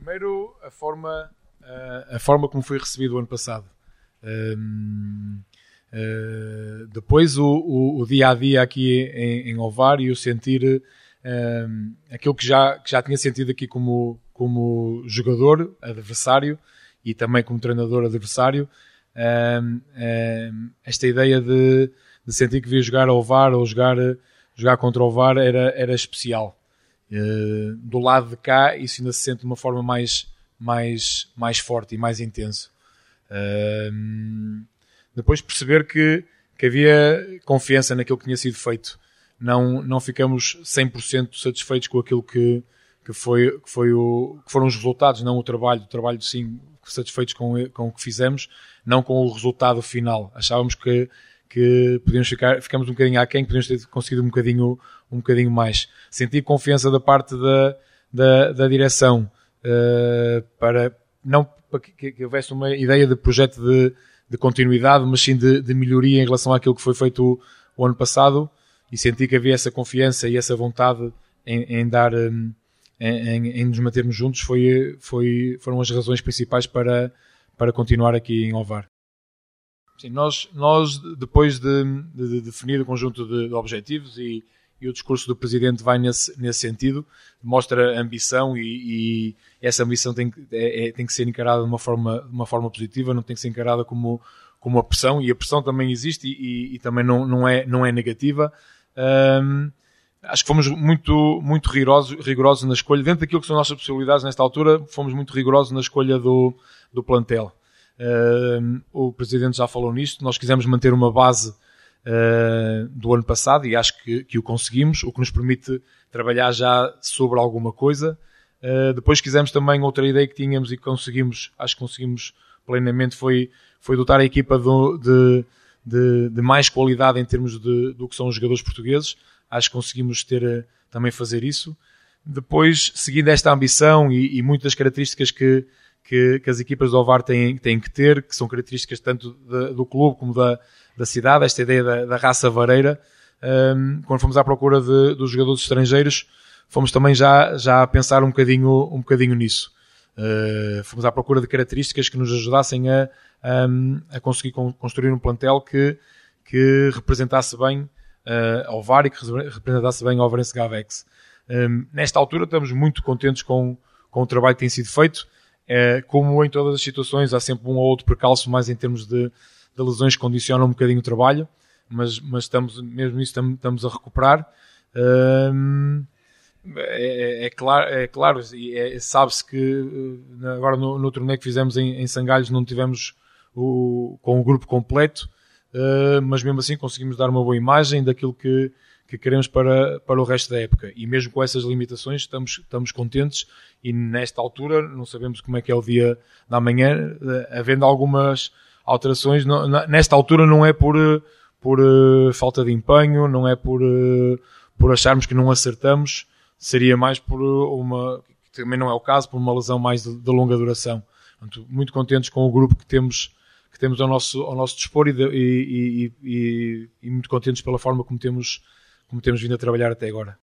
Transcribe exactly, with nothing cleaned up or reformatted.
Primeiro, a forma, a, a forma como foi recebido o ano passado. Um, uh, depois, o, o, o dia-a-dia aqui em, em Ovar e o sentir um, aquilo que já, que já tinha sentido aqui como, como jogador adversário e também como treinador adversário. Um, um, esta ideia de, de sentir que via jogar ao Ovar ou jogar, jogar contra o Ovar era, era especial. Uh, do lado de cá isso ainda se sente de uma forma mais, mais, mais forte e mais intenso. Uh, depois perceber que, que havia confiança naquilo que tinha sido feito. Não, não ficamos cem por cento satisfeitos com aquilo que, que, foi, que, foi o, que foram os resultados, não o trabalho. O trabalho, sim, satisfeitos com, com o que fizemos, não com o resultado final. Achávamos que que podíamos ficar, ficamos um bocadinho aquém, que podíamos ter conseguido um bocadinho, um bocadinho mais. Senti confiança da parte da, da, da direção uh, para não para que, que houvesse uma ideia de projeto de, de continuidade, mas sim de, de melhoria em relação àquilo que foi feito o, o ano passado, e senti que havia essa confiança e essa vontade em, em dar um, em, em nos mantermos juntos. Foi, foi, foram as razões principais para, para continuar aqui em Ovar. Sim, nós, nós depois de, de, de definir o conjunto de, de objetivos e, e o discurso do Presidente vai nesse, nesse sentido, mostra ambição e, e essa ambição tem, é, é, tem que ser encarada de uma forma, de uma forma positiva, não tem que ser encarada como, como uma pressão, e a pressão também existe e, e, e também não, não, é, não é negativa. Um, acho que fomos muito, muito rigorosos, rigorosos na escolha, dentro daquilo que são as nossas possibilidades nesta altura, fomos muito rigorosos na escolha do, do plantel. Uh, o Presidente já falou nisto. Nós quisemos manter uma base uh, do ano passado e acho que, que o conseguimos, o que nos permite trabalhar já sobre alguma coisa. Uh, depois quisemos também, outra ideia que tínhamos e que conseguimos, acho que conseguimos plenamente, foi, foi dotar a equipa do, de, de, de mais qualidade em termos de, do que são os jogadores portugueses. Acho que conseguimos ter, uh, também fazer isso. Depois, seguindo esta ambição e, e muitas características que Que, que as equipas do Ovar têm, têm que ter, que são características tanto de, do clube como da, da cidade, esta ideia da, da raça vareira. Um, quando fomos à procura de, dos jogadores estrangeiros, fomos também já, já a pensar um bocadinho, um bocadinho nisso. Uh, fomos à procura de características que nos ajudassem a, a, a conseguir construir um plantel que, que representasse bem uh, Ovar e que representasse bem o Ovarense Gavex. Um, nesta altura estamos muito contentes com, com o trabalho que tem sido feito. É, como em todas as situações, há sempre um ou outro percalço, mais em termos de, de lesões que condicionam um bocadinho o trabalho, mas, mas estamos, mesmo isso estamos, estamos a recuperar. Um, é, é claro, é claro é, sabe-se que agora no, no torneio que fizemos em, em Sangalhos não tivemos o, com o grupo completo, uh, mas mesmo assim conseguimos dar uma boa imagem daquilo que que queremos para, para o resto da época, e mesmo com essas limitações estamos, estamos contentes, e nesta altura não sabemos como é que é o dia da manhã, havendo algumas alterações, não, nesta altura não é por, por uh, falta de empenho, não é por, uh, por acharmos que não acertamos, seria mais por uma, que também não é o caso, por uma lesão mais de, de longa duração. Portanto, muito contentes com o grupo que temos, que temos ao, nosso, ao nosso dispor, e, de, e, e, e, e muito contentes pela forma como temos como temos vindo a trabalhar até agora.